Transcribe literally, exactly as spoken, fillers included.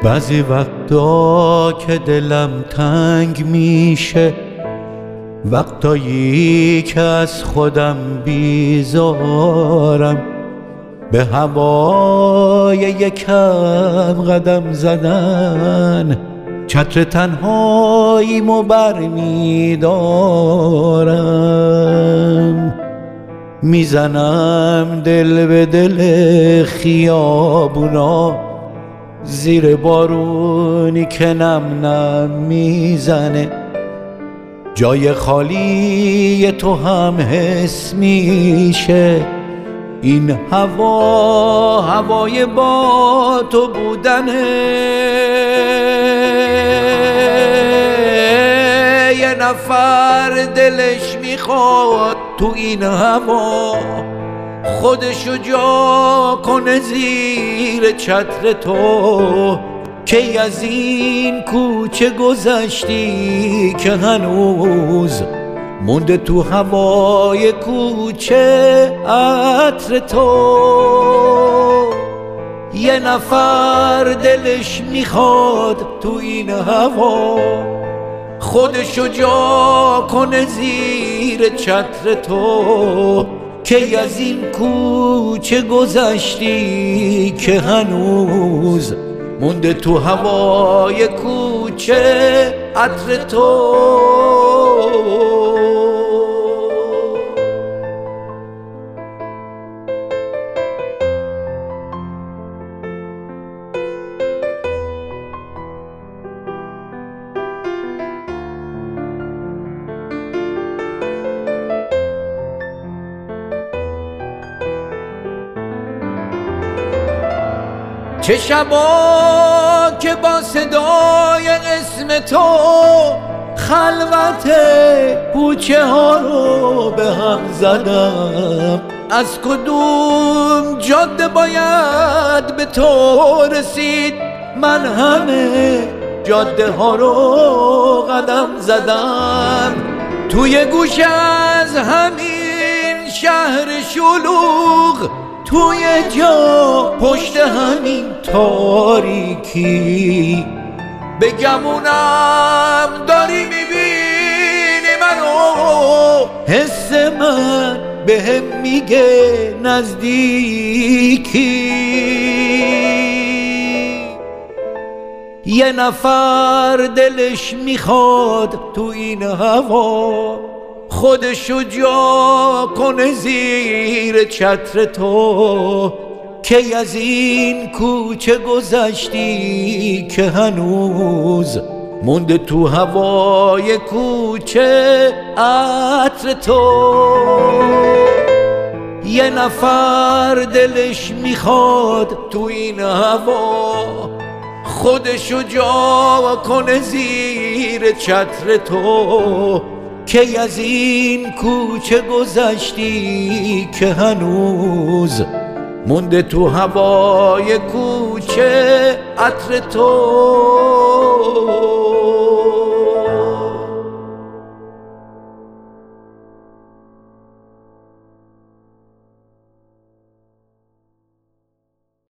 بعضی وقتا که دلم تنگ میشه، وقتایی که از خودم بیزارم، به هوای یکم قدم زدن چتر تنهاییمو بر میدارم. میزنم دل به دل خیابونا، زیر بارونی که نم نم میزنه، جای خالی تو هم حس میشه. این هوا هوای با تو بودنه. یه نفر دلش میخواد تو این هوا خودشو جا کنه زیر چتر تو، که از این کوچه گذشتی که هنوز مونده تو هوای کوچه عطر تو. یه نفر دلش میخواد تو این هوا خودشو جا کنه زیر چتر تو، که از این کوچه گذشتی که هنوز مونده تو هوای کوچه عطر تو. چه شبا که با صدای اسم تو خلوت کوچه ها رو به هم زدم. از کدوم جاده باید به تو رسید؟ من همه جاده ها رو قدم زدم. توی گوش از همین شهر شلوغ، توی جا پشت همین تاریکی، به گمونم داری میبینی منو، حس من به هم میگه نزدیکی. یه نفر دلش میخواد تو این هوا خودشو جا کنه زیر چتر تو، که از این کوچه گذشتی که هنوز مونده تو هوای کوچه عطر تو. یه نفر دلش میخواد تو این هوا خودشو جا کنه زیر چتر تو، که از این کوچه گذشتی که هنوز مونده تو هوای کوچه عطر تو.